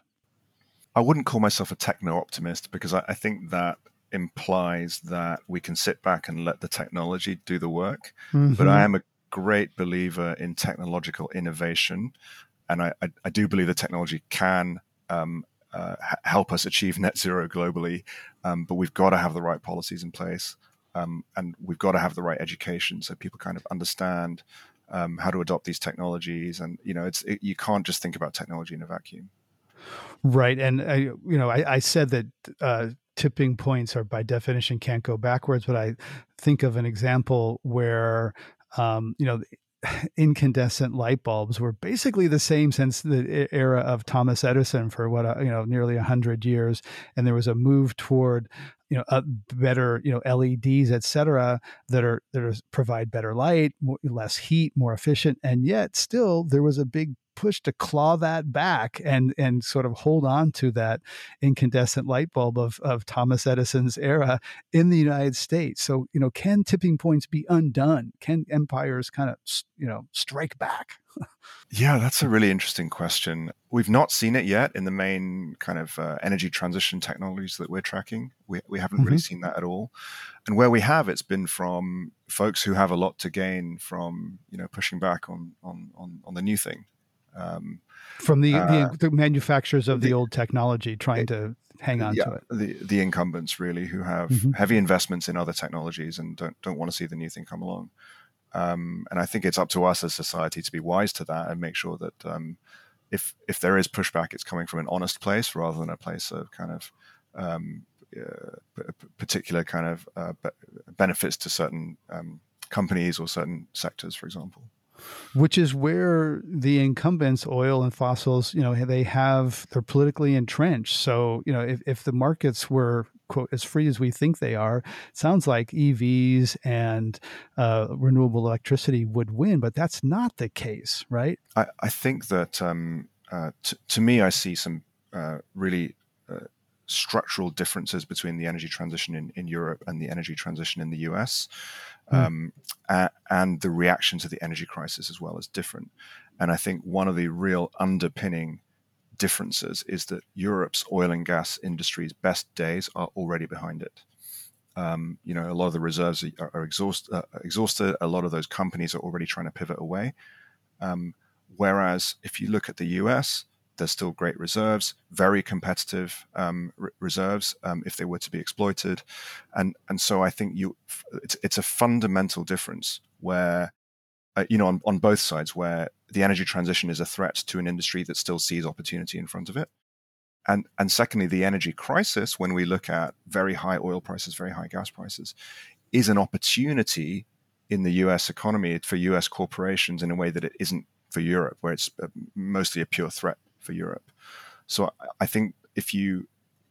I wouldn't call myself a techno-optimist because I, I think that implies that we can sit back and let the technology do the work. Mm-hmm. But I am a great believer in technological innovation. And I, I, I do believe the technology can um, Uh, help us achieve net zero globally, um, but we've got to have the right policies in place, um, and we've got to have the right education so people kind of understand um, how to adopt these technologies. And you know, it's it, you can't just think about technology in a vacuum. Right, and I, you know, I, I said that uh, tipping points are by definition can't go backwards, but I think of an example where um, you know. incandescent light bulbs were basically the same since the era of Thomas Edison for what, you know, nearly a hundred years. And there was a move toward, you know, a better, you know, L E Ds, et cetera, that are, that are provide better light, more, less heat, more efficient. And yet still there was a big push to claw that back and and sort of hold on to that incandescent light bulb of of Thomas Edison's era in the United States. So, you know, can tipping points be undone? Can empires kind of, you know, strike back? Yeah, that's a really interesting question. We've not seen it yet in the main kind of uh, energy transition technologies that we're tracking. We we haven't mm-hmm. really seen that at all. And where we have, it's been from folks who have a lot to gain from, you know, pushing back on on on, on the new thing. Um, From the, uh, the the manufacturers of the, the old technology trying to hang on yeah, to it. The the incumbents really who have mm-hmm. heavy investments in other technologies and don't don't want to see the new thing come along. Um, and I think it's up to us as society to be wise to that and make sure that um, if if there is pushback, it's coming from an honest place rather than a place of kind of um, uh, particular kind of uh, benefits to certain um, companies or certain sectors, for example. Which is where the incumbents, oil and fossils, you know, they have, they're politically entrenched. So, you know, if, if the markets were, quote, as free as we think they are, it sounds like E Vs and uh, renewable electricity would win, but that's not the case, right? I, I think that um, uh, t- to me, I see some uh, really uh, structural differences between the energy transition in, in Europe and the energy transition in the U S. Um, mm. and the reaction to the energy crisis as well is different. And I think one of the real underpinning differences is that Europe's oil and gas industry's best days are already behind it. Um, you know, a lot of the reserves are, are exhaust, uh, exhausted. A lot of those companies are already trying to pivot away. Um, whereas if you look at the U S, there's still great reserves, very competitive um, r- reserves um, if they were to be exploited, and and so I think you, it's it's a fundamental difference where, uh, you know, on, on both sides, where the energy transition is a threat to an industry that still sees opportunity in front of it, and and secondly, the energy crisis, when we look at very high oil prices, very high gas prices, is an opportunity in the U S economy for U S corporations in a way that it isn't for Europe, where it's mostly a pure threat for Europe. So I think if you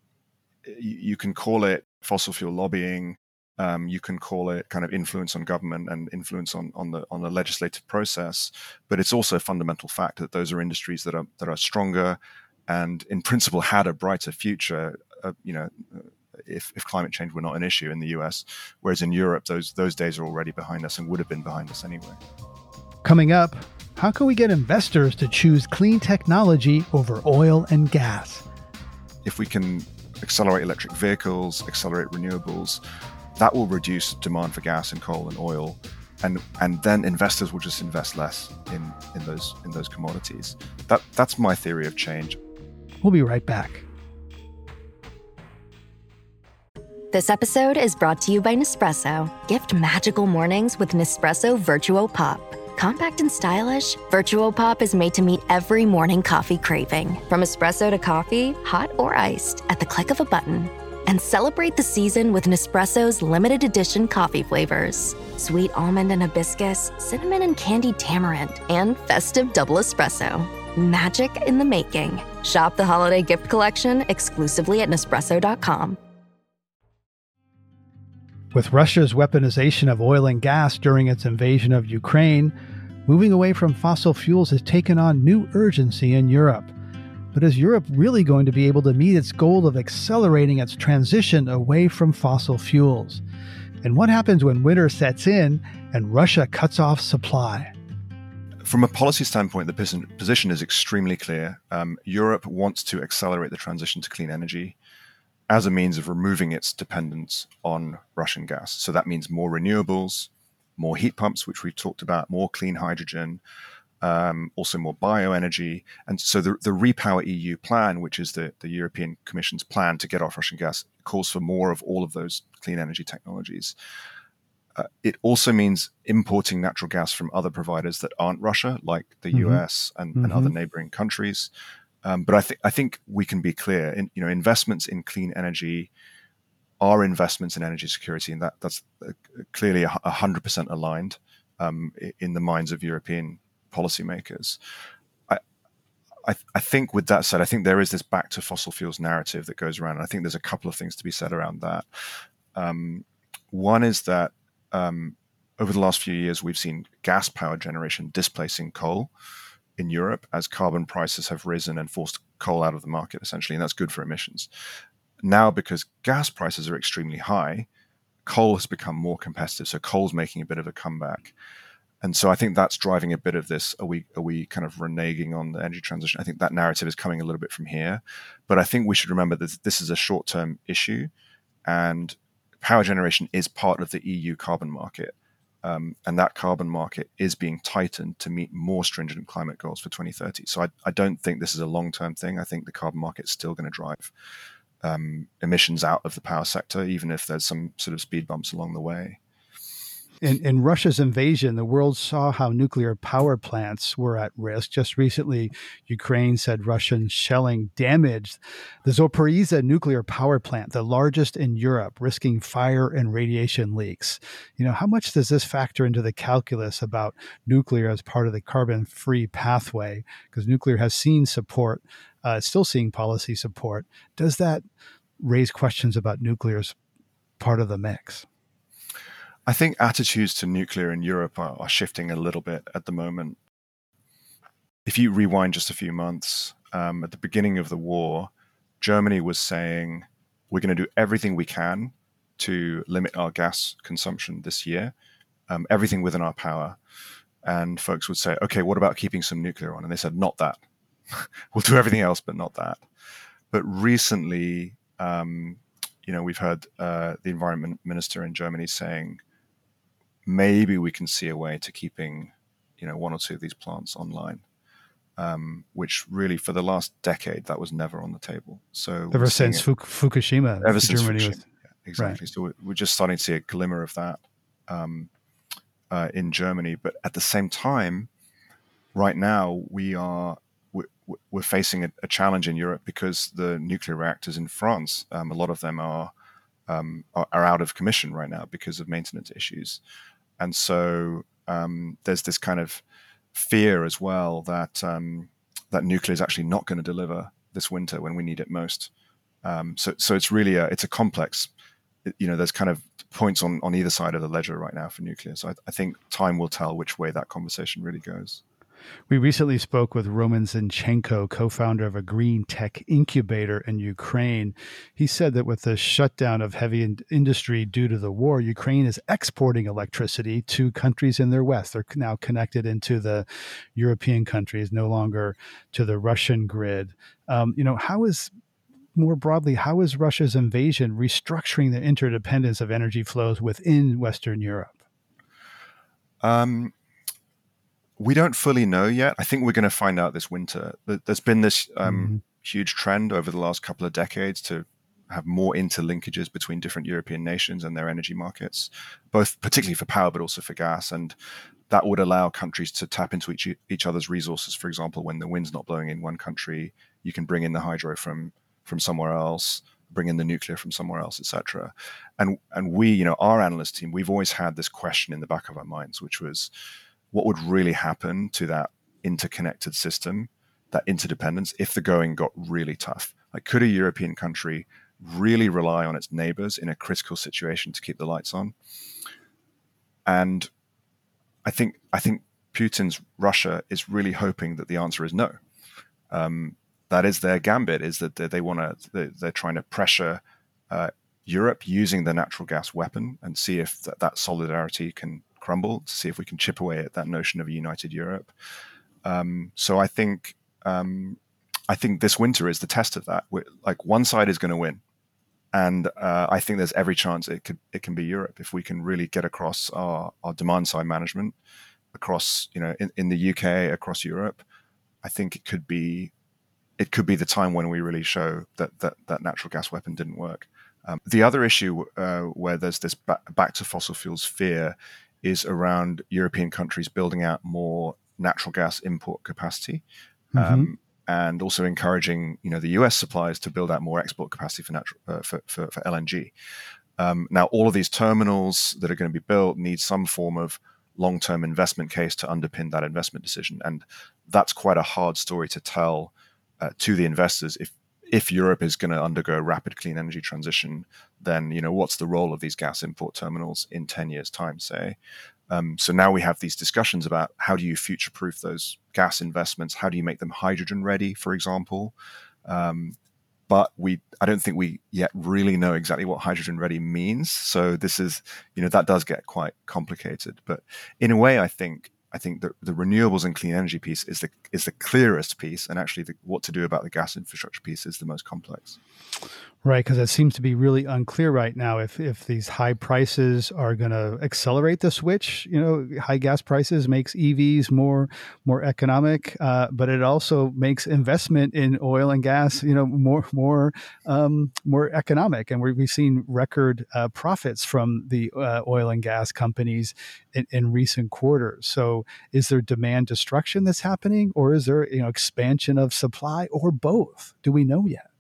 you can call it fossil fuel lobbying, um, you can call it kind of influence on government and influence on on the on the legislative process, but it's also a fundamental fact that those are industries that are that are stronger and in principle had a brighter future. Uh, you know, if if climate change were not an issue in the U S, whereas in Europe those those days are already behind us and would have been behind us anyway. Coming up, how can we get investors to choose clean technology over oil and gas? If we can accelerate electric vehicles, accelerate renewables, that will reduce demand for gas and coal and oil, and and then investors will just invest less in, in those in those commodities. That that's my theory of change. We'll be right back. This episode is brought to you by Nespresso. Gift magical mornings with Nespresso Virtuo Pop. Compact and stylish, Virtuo Pop is made to meet every morning coffee craving. From espresso to coffee, hot or iced, at the click of a button. And celebrate the season with Nespresso's limited edition coffee flavors. Sweet almond and hibiscus, cinnamon and candied tamarind, and festive double espresso. Magic in the making. Shop the holiday gift collection exclusively at Nespresso dot com. With Russia's weaponization of oil and gas during its invasion of Ukraine, moving away from fossil fuels has taken on new urgency in Europe. But is Europe really going to be able to meet its goal of accelerating its transition away from fossil fuels? And what happens when winter sets in and Russia cuts off supply? From a policy standpoint, the position is extremely clear. Um, Europe wants to accelerate the transition to clean energy as a means of removing its dependence on Russian gas. So that means more renewables, more heat pumps, which we've talked about, more clean hydrogen, um, also more bioenergy. And so the, the Repower E U plan, which is the, the European Commission's plan to get off Russian gas, calls for more of all of those clean energy technologies. Uh, it also means importing natural gas from other providers that aren't Russia, like the mm-hmm. U S and, mm-hmm. and other neighboring countries. Um, but I think I think we can be clear. In, you know, investments in clean energy are investments in energy security, and that that's uh, clearly a hundred percent aligned um, in the minds of European policymakers. I, I I think with that said, I think there is this back to fossil fuels narrative that goes around. And I think there's a couple of things to be said around that. Um, one is that um, over the last few years, we've seen gas power generation displacing coal in Europe as carbon prices have risen and forced coal out of the market, essentially, and that's good for emissions. Now, because gas prices are extremely high, coal has become more competitive, so coal's making a bit of a comeback. And so I think that's driving a bit of this, are we, are we kind of reneging on the energy transition? I think that narrative is coming a little bit from here. But I think we should remember that this is a short-term issue, and power generation is part of the E U carbon market. Um, and that carbon market is being tightened to meet more stringent climate goals for twenty thirty. So I, I don't think this is a long-term thing. I think the carbon market is still going to drive um, emissions out of the power sector, even if there's some sort of speed bumps along the way. In, in Russia's invasion, the world saw how nuclear power plants were at risk. Just recently, Ukraine said Russian shelling damaged the Zaporizhzhia nuclear power plant, the largest in Europe, risking fire and radiation leaks. You know, how much does this factor into the calculus about nuclear as part of the carbon-free pathway? Because nuclear has seen support, uh, it's still seeing policy support. Does that raise questions about nuclear as part of the mix? I think attitudes to nuclear in Europe are, are shifting a little bit at the moment. If you rewind just a few months, um, at the beginning of the war, Germany was saying, we're going to do everything we can to limit our gas consumption this year, um, everything within our power. And folks would say, okay, what about keeping some nuclear on? And they said, not that. We'll do everything else, but not that. But recently, um, you know, we've heard uh, the environment minister in Germany saying, maybe we can see a way to keeping, you know, one or two of these plants online, um, which really for the last decade, that was never on the table. So ever since it, Fukushima, ever since Germany Fukushima, was, yeah, exactly. Right. So we're just starting to see a glimmer of that um, uh, in Germany. But at the same time, right now we are we're, we're facing a, a challenge in Europe because the nuclear reactors in France, um, a lot of them are, um, are are out of commission right now because of maintenance issues. And so um, there's this kind of fear as well that um, that nuclear is actually not going to deliver this winter when we need it most. Um, so so it's really a it's a complex. You know, there's kind of points on, on either side of the ledger right now for nuclear. So I, I think time will tell which way that conversation really goes. We recently spoke with Roman Zinchenko, co-founder of a green tech incubator in Ukraine. He said that with the shutdown of heavy in- industry due to the war, Ukraine is exporting electricity to countries in their west. They're now connected into the European countries, no longer to the Russian grid. Um, you know, how is, more broadly, how is Russia's invasion restructuring the interdependence of energy flows within Western Europe? Um. We don't fully know yet. I think we're going to find out this winter. There's been this um, mm-hmm. huge trend over the last couple of decades to have more interlinkages between different European nations and their energy markets, both particularly for power, but also for gas. And that would allow countries to tap into each, each other's resources. For example, when the wind's not blowing in one country, you can bring in the hydro from, from somewhere else, bring in the nuclear from somewhere else, et cetera. And, and we, you know, our analyst team, we've always had this question in the back of our minds, which was, what would really happen to that interconnected system, that interdependence, if the going got really tough? Like, could a European country really rely on its neighbors in a critical situation to keep the lights on? And I think I think Putin's Russia is really hoping that the answer is no. Um, that is their gambit, is that they, they want to, they're, they're trying to pressure uh, Europe using the natural gas weapon and see if that, that solidarity can crumble, to see if we can chip away at that notion of a united Europe. Um, so I think um, I think this winter is the test of that. We're, like, one side is going to win. And uh, I think there's every chance it could it can be Europe if we can really get across our, our demand side management across, you know, in, in the U K, across Europe. I think it could be it could be the time when we really show that that, that natural gas weapon didn't work. Um, the other issue uh, where there's this ba- back to fossil fuels fear is around European countries building out more natural gas import capacity. Mm-hmm. Um, and also encouraging, you know, the U S suppliers to build out more export capacity for natural uh, for, for, for L N G. Um, now, all of these terminals that are going to be built need some form of long-term investment case to underpin that investment decision, and that's quite a hard story to tell uh, to the investors. If if Europe is going to undergo a rapid clean energy transition, then, you know, what's the role of these gas import terminals in ten years' time, say? Um, so now we have these discussions about how do you future-proof those gas investments? How do you make them hydrogen ready, for example? Um, but we, I don't think we yet really know exactly what hydrogen ready means. So this is, you know, that does get quite complicated. But in a way, I think I think that the renewables and clean energy piece is the is the clearest piece, and actually the, what to do about the gas infrastructure piece is the most complex. Right, because it seems to be really unclear right now if if these high prices are going to accelerate the switch. You know, high gas prices makes E Vs more more economic, uh, but it also makes investment in oil and gas, you know, more more um, more economic. And we've seen record uh, profits from the uh, oil and gas companies in, in recent quarters. So, is there demand destruction that's happening, or is there, you know, expansion of supply, or both? Do we know yet?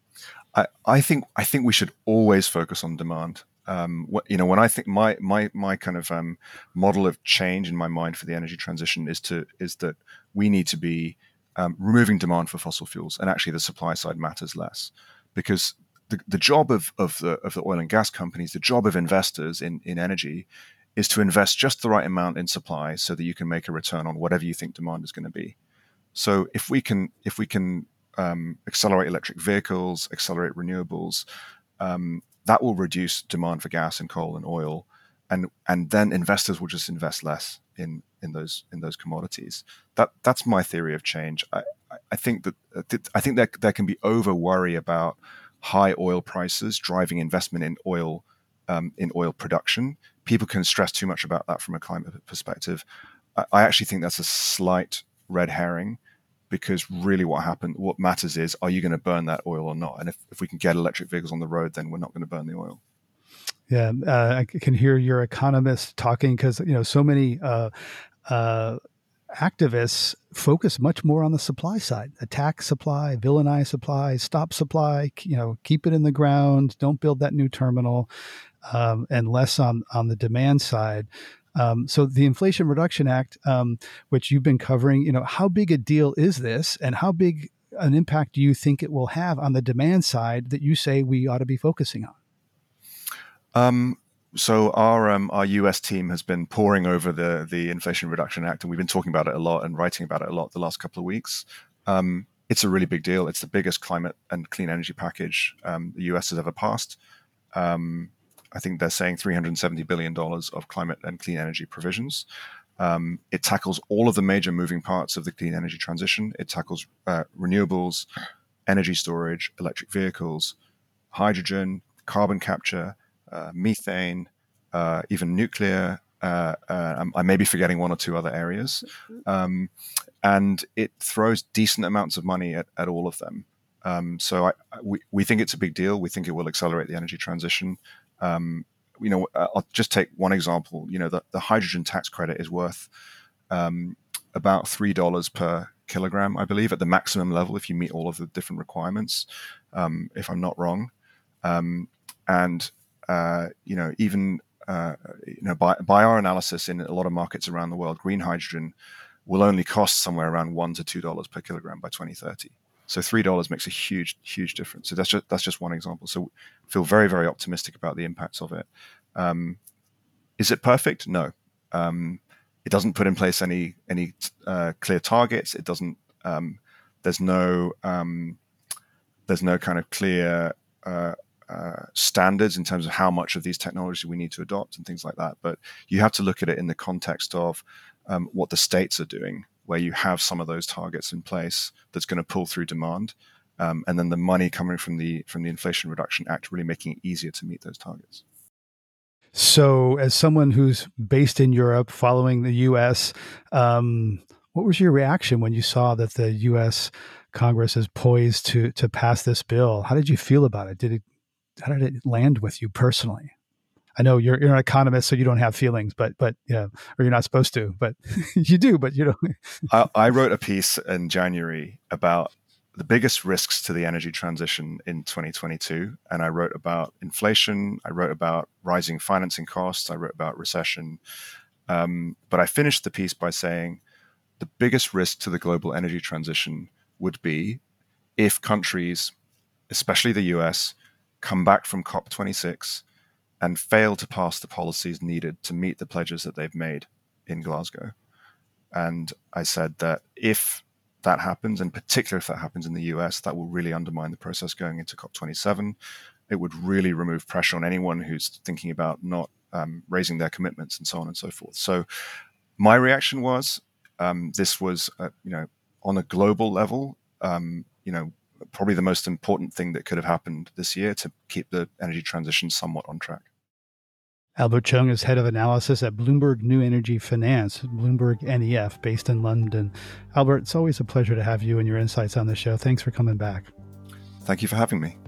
I, I think I think we should always focus on demand. Um, what, you know, when I think my my my kind of um, model of change in my mind for the energy transition is to is that we need to be um, removing demand for fossil fuels, and actually the supply side matters less, because the, the job of of the of the oil and gas companies, the job of investors in in energy, is to invest just the right amount in supply so that you can make a return on whatever you think demand is going to be. So if we can if we can Um, accelerate electric vehicles, accelerate renewables, um, that will reduce demand for gas and coal and oil, and and then investors will just invest less in in those in those commodities. That that's my theory of change. I, I think that I think that there can be over worry about high oil prices driving investment in oil um, in oil production. People can stress too much about that from a climate perspective. I, I actually think that's a slight red herring, because really what happened, what matters is, are you going to burn that oil or not? And if, if we can get electric vehicles on the road, then we're not going to burn the oil. Yeah, uh, I can hear your economists talking, because, you know, so many uh, uh, activists focus much more on the supply side: attack supply, villainize supply, stop supply, you know, keep it in the ground, don't build that new terminal, um, and less on, on the demand side. Um, so the Inflation Reduction Act, um, which you've been covering, you know, how big a deal is this, and how big an impact do you think it will have on the demand side that you say we ought to be focusing on? Um, so our um, our U S team has been poring over the the Inflation Reduction Act, and we've been talking about it a lot and writing about it a lot the last couple of weeks. Um, it's a really big deal. It's the biggest climate and clean energy package um, the U S has ever passed. Um, I think they're saying three hundred seventy billion dollars of climate and clean energy provisions. Um, it tackles all of the major moving parts of the clean energy transition. It tackles uh, renewables, energy storage, electric vehicles, hydrogen, carbon capture, uh, methane, uh, even nuclear. Uh, uh, I may be forgetting one or two other areas. Um, and it throws decent amounts of money at, at all of them. Um, so I, we, we think it's a big deal. We think it will accelerate the energy transition. Um, you know, I'll just take one example. You know, the, the hydrogen tax credit is worth um, about three dollars per kilogram, I believe, at the maximum level if you meet all of the different requirements, um, if I'm not wrong. Um, and, uh, you know, even, uh, you know, by, by our analysis in a lot of markets around the world, green hydrogen will only cost somewhere around one to two dollars per kilogram by twenty thirty. So three dollars makes a huge, huge difference. So that's just that's just one example. So I feel very, very optimistic about the impacts of it. Um, is it perfect? No. Um, it doesn't put in place any any uh, clear targets. It doesn't. Um, there's no um, there's no kind of clear uh, uh, standards in terms of how much of these technologies we need to adopt and things like that. But you have to look at it in the context of um, what the states are doing, where you have some of those targets in place that's going to pull through demand, um, and then the money coming from the from the Inflation Reduction Act really making it easier to meet those targets. So, as someone who's based in Europe, following the U S, um, what was your reaction when you saw that the U S Congress is poised to to pass this bill? How did you feel about it? Did it how did it land with you personally? I know you're you're an economist, so you don't have feelings, but but yeah, or you're not supposed to, but you do, but you don't. I, I wrote a piece in January about the biggest risks to the energy transition in twenty twenty-two, and I wrote about inflation. I wrote about rising financing costs. I wrote about recession. Um, but I finished the piece by saying the biggest risk to the global energy transition would be if countries, especially the U S, come back from COP twenty-six and fail to pass the policies needed to meet the pledges that they've made in Glasgow. And I said that if that happens, in particular if that happens in the U S, that will really undermine the process going into COP twenty-seven. It would really remove pressure on anyone who's thinking about not um, raising their commitments and so on and so forth. So my reaction was, um, this was, uh, you know, on a global level, um, you know, probably the most important thing that could have happened this year to keep the energy transition somewhat on track. Albert Chung is head of analysis at Bloomberg New Energy Finance, Bloomberg N E F, based in London. Albert, it's always a pleasure to have you and your insights on the show. Thanks for coming back. Thank you for having me.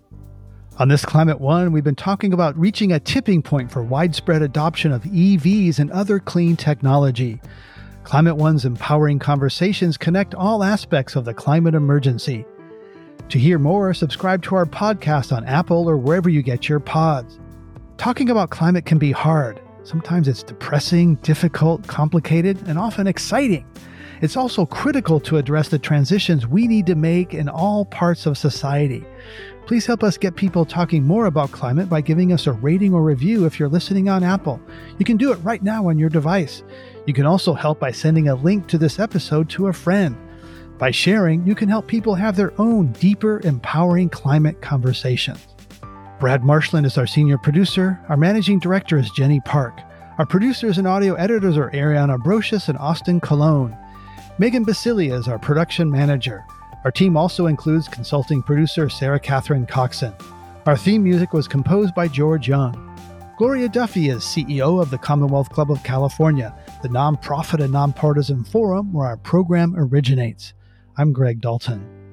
On this Climate One, we've been talking about reaching a tipping point for widespread adoption of E Vs and other clean technology. Climate One's empowering conversations connect all aspects of the climate emergency. To hear more, subscribe to our podcast on Apple or wherever you get your pods. Talking about climate can be hard. Sometimes it's depressing, difficult, complicated, and often exciting. It's also critical to address the transitions we need to make in all parts of society. Please help us get people talking more about climate by giving us a rating or review if you're listening on Apple. You can do it right now on your device. You can also help by sending a link to this episode to a friend. By sharing, you can help people have their own deeper, empowering climate conversations. Brad Marshland is our senior producer. Our managing director is Jenny Park. Our producers and audio editors are Ariana Brocious and Austin Colon. Megan Basilia is our production manager. Our team also includes consulting producer Sarah Catherine Coxon. Our theme music was composed by George Young. Gloria Duffy is C E O of the Commonwealth Club of California, the nonprofit and nonpartisan forum where our program originates. I'm Greg Dalton.